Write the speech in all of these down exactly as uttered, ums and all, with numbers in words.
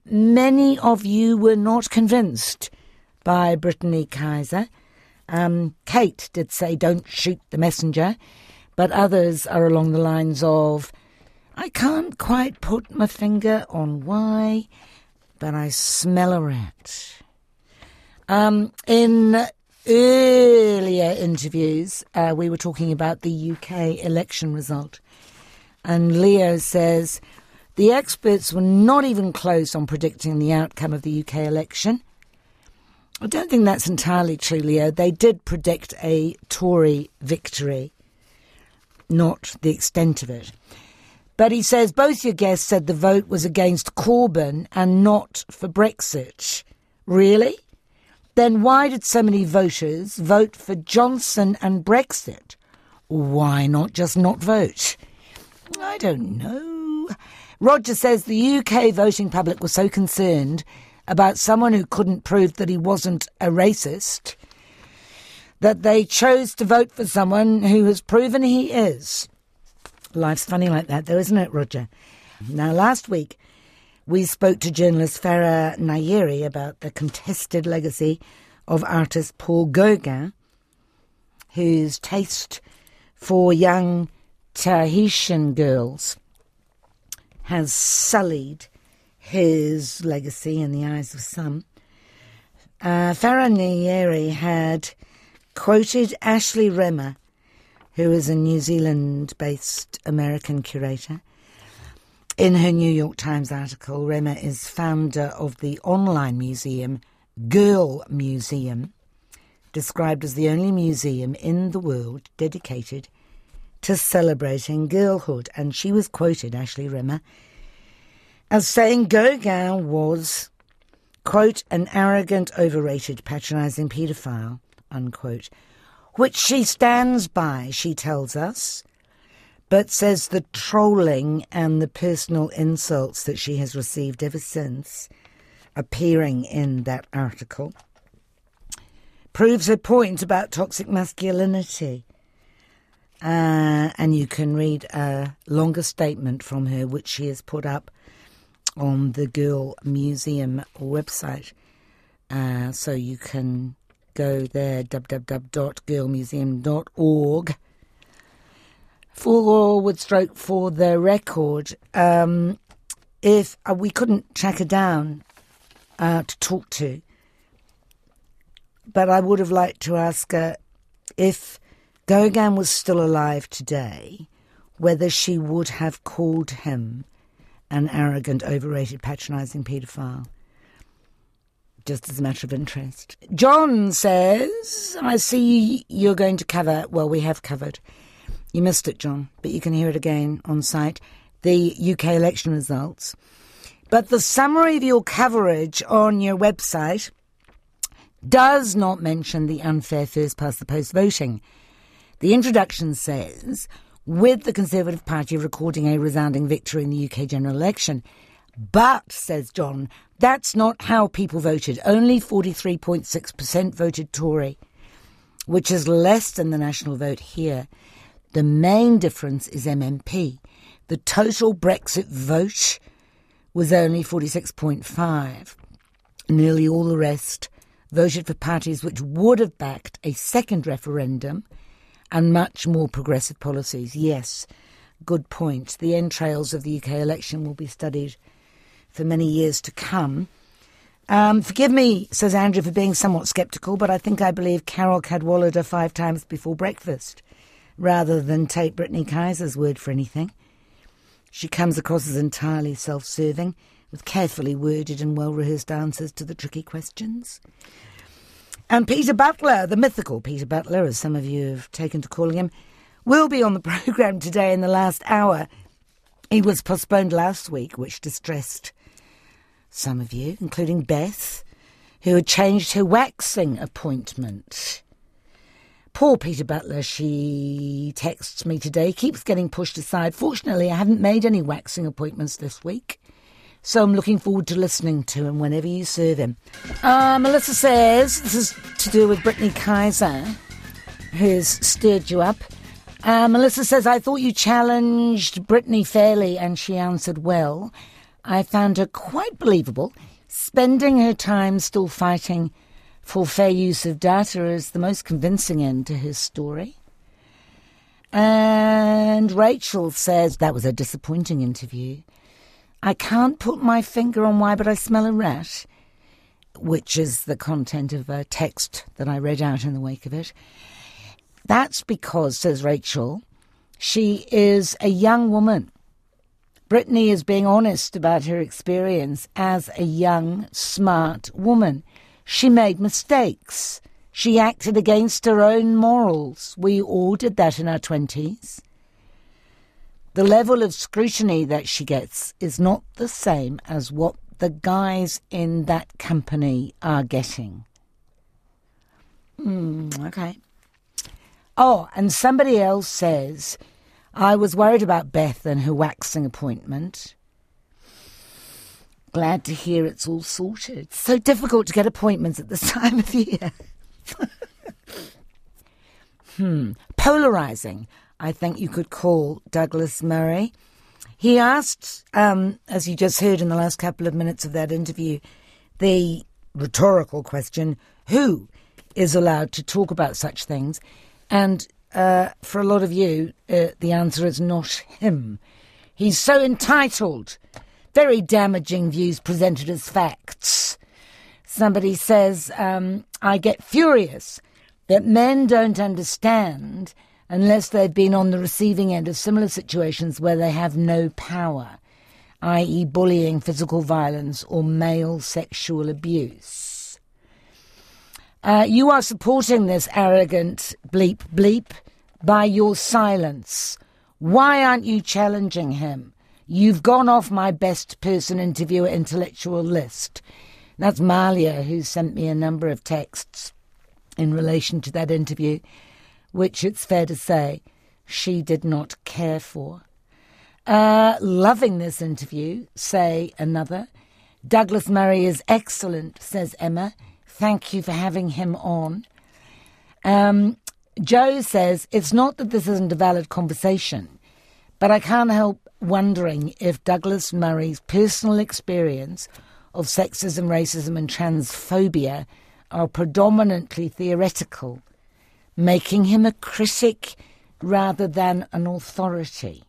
many of you were not convinced by Brittany Kaiser. Um, Kate did say, don't shoot the messenger, but others are along the lines of, I can't quite put my finger on why, but I smell a rat. Um, in earlier interviews, uh, we were talking about the U K election result, and Leo says the experts were not even close on predicting the outcome of the U K election. I don't think that's entirely true, Leo. They did predict a Tory victory, not the extent of it. But he says both your guests said the vote was against Corbyn and not for Brexit. Really? Then why did so many voters vote for Johnson and Brexit? Why not just not vote? I don't know. Roger says the U K voting public was so concerned about someone who couldn't prove that he wasn't a racist that they chose to vote for someone who has proven he is. Life's funny like that, though, isn't it, Roger? Now, last week, we spoke to journalist Farah Nayeri about the contested legacy of artist Paul Gauguin, whose taste for young Tahitian girls has sullied his legacy in the eyes of some. Uh, Farah Nayeri had quoted Ashley Remmer, who is a New Zealand-based American curator. In her New York Times article, Remmer is founder of the online museum Girl Museum, described as the only museum in the world dedicated to celebrating girlhood. And she was quoted, Ashley Remmer, as saying Gauguin was, quote, an arrogant, overrated, patronising paedophile, unquote, which she stands by, she tells us, but says the trolling and the personal insults that she has received ever since appearing in that article proves her point about toxic masculinity. Uh, and you can read a longer statement from her, which she has put up on the Girl Museum website. Uh, so you can go there, w w w dot girl museum dot org. Forward stroke for the record. Um, if uh, we couldn't track her down uh, to talk to, but I would have liked to ask her if Gauguin was still alive today, whether she would have called him an arrogant, overrated, patronising paedophile. Just as a matter of interest. John says, I see you're going to cover, well, we have covered. You missed it, John, but you can hear it again on site, the U K election results. But the summary of your coverage on your website does not mention the unfair first-past-the-post voting. The introduction says, with the Conservative Party recording a resounding victory in the U K general election. But, says John, that's not how people voted. Only forty-three point six percent voted Tory, which is less than the national vote here. The main difference is M M P. The total Brexit vote was only forty-six point five. Nearly all the rest voted for parties which would have backed a second referendum and much more progressive policies. Yes, good point. The entrails of the U K election will be studied for many years to come. Um, forgive me, says Andrew, for being somewhat sceptical, but I think I believe Carol Cadwallader five times before breakfast, rather than take Brittany Kaiser's word for anything. She comes across as entirely self-serving, with carefully worded and well-rehearsed answers to the tricky questions. And Peter Butler, the mythical Peter Butler, as some of you have taken to calling him, will be on the programme today in the last hour. He was postponed last week, which distressed some of you, including Beth, who had changed her waxing appointment. Poor Peter Butler, she texts me today, keeps getting pushed aside. Fortunately, I haven't made any waxing appointments this week, so I'm looking forward to listening to him whenever you serve him. Uh, Melissa says, this is to do with Brittany Kaiser, who's stirred you up. Uh, Melissa says, I thought you challenged Brittany fairly and she answered well. I found her quite believable. Spending her time still fighting for fair use of data is the most convincing end to his story. And Rachel says that was a disappointing interview. I can't put my finger on why, but I smell a rat, which is the content of a text that I read out in the wake of it. That's because, says Rachel, she is a young woman. Brittany is being honest about her experience as a young, smart woman. She made mistakes. She acted against her own morals. We all did that in our twenties. The level of scrutiny that she gets is not the same as what the guys in that company are getting. Mm, okay. Oh, and somebody else says, I was worried about Beth and her waxing appointment. Glad to hear it's all sorted. It's so difficult to get appointments at this time of year. hmm. Polarising, I think you could call Douglas Murray. He asked, um, as you just heard in the last couple of minutes of that interview, the rhetorical question, who is allowed to talk about such things? And uh, for a lot of you, uh, the answer is not him. He's so entitled. Very damaging views presented as facts. Somebody says, um, I get furious that men don't understand unless they've been on the receiving end of similar situations where they have no power, that is bullying, physical violence, or male sexual abuse. Uh, you are supporting this arrogant bleep bleep by your silence. Why aren't you challenging him? You've gone off my best person interviewer intellectual list. That's Malia, who sent me a number of texts in relation to that interview, which it's fair to say she did not care for. Uh, loving this interview, say another. Douglas Murray is excellent, says Emma. Thank you for having him on. Um, Joe says, it's not that this isn't a valid conversation, but I can't help wondering if Douglas Murray's personal experience of sexism, racism and transphobia are predominantly theoretical, making him a critic rather than an authority.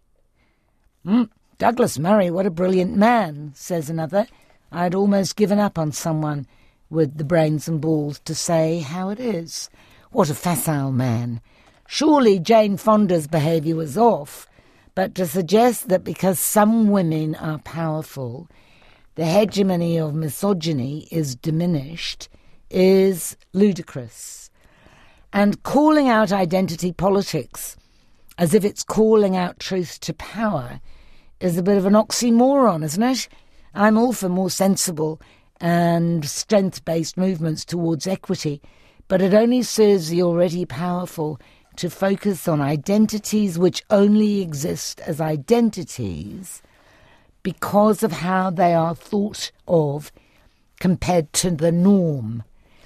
Mm, Douglas Murray, what a brilliant man, says another. I'd almost given up on someone with the brains and balls to say how it is. What a facile man. Surely Jane Fonda's behaviour was off, but to suggest that because some women are powerful, the hegemony of misogyny is diminished is ludicrous. And calling out identity politics as if it's calling out truth to power is a bit of an oxymoron, isn't it? I'm all for more sensible and strength-based movements towards equity, but it only serves the already powerful to focus on identities which only exist as identities because of how they are thought of compared to the norm.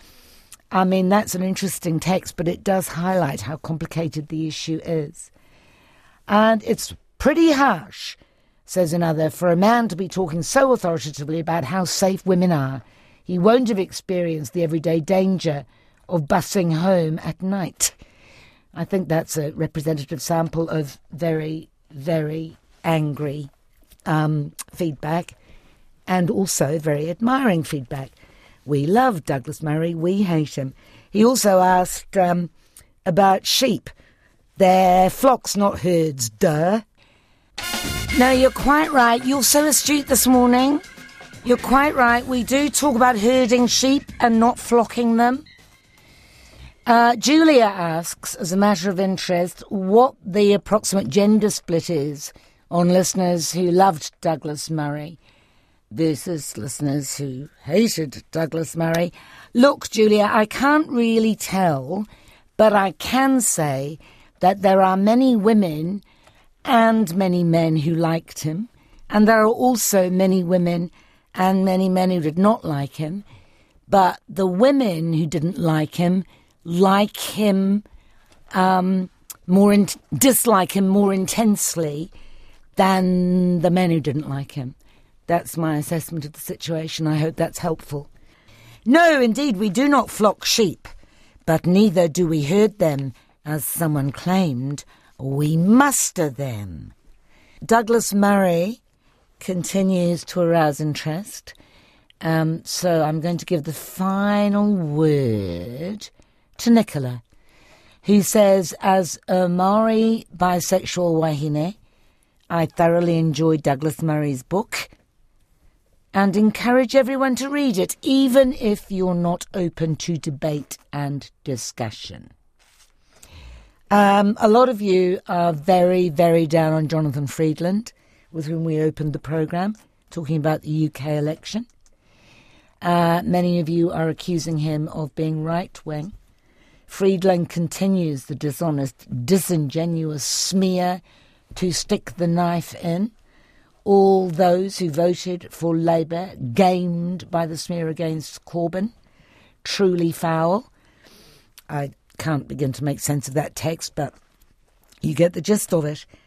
I mean, that's an interesting text, but it does highlight how complicated the issue is. And it's pretty harsh, says another, for a man to be talking so authoritatively about how safe women are. He won't have experienced the everyday danger of busing home at night. I think that's a representative sample of very, very angry um, feedback and also very admiring feedback. We love Douglas Murray, we hate him. He also asked um, about sheep. They're flocks, not herds, duh. No, you're quite right. You're so astute this morning. You're quite right. We do talk about herding sheep and not flocking them. Uh, Julia asks, as a matter of interest, what the approximate gender split is on listeners who loved Douglas Murray versus listeners who hated Douglas Murray. Look, Julia, I can't really tell, but I can say that there are many women and many men who liked him, and there are also many women and many men who did not like him, but the women who didn't like him like him um, more in- dislike him more intensely than the men who didn't like him. That's my assessment of the situation. I hope that's helpful. No, indeed, we do not flock sheep, but neither do we herd them, as someone claimed. We muster them. Douglas Murray continues to arouse interest. Um, so I'm going to give the final word to Nicola, who says, as a Maori bisexual wahine, I thoroughly enjoyed Douglas Murray's book and encourage everyone to read it, even if you're not open to debate and discussion. Um, a lot of you are very, very down on Jonathan Freedland, with whom we opened the programme, talking about the U K election. Uh, many of you are accusing him of being right-wing. Freedland continues the dishonest, disingenuous smear to stick the knife in. All those who voted for Labour gamed by the smear against Corbyn. Truly foul. I can't begin to make sense of that text, but you get the gist of it.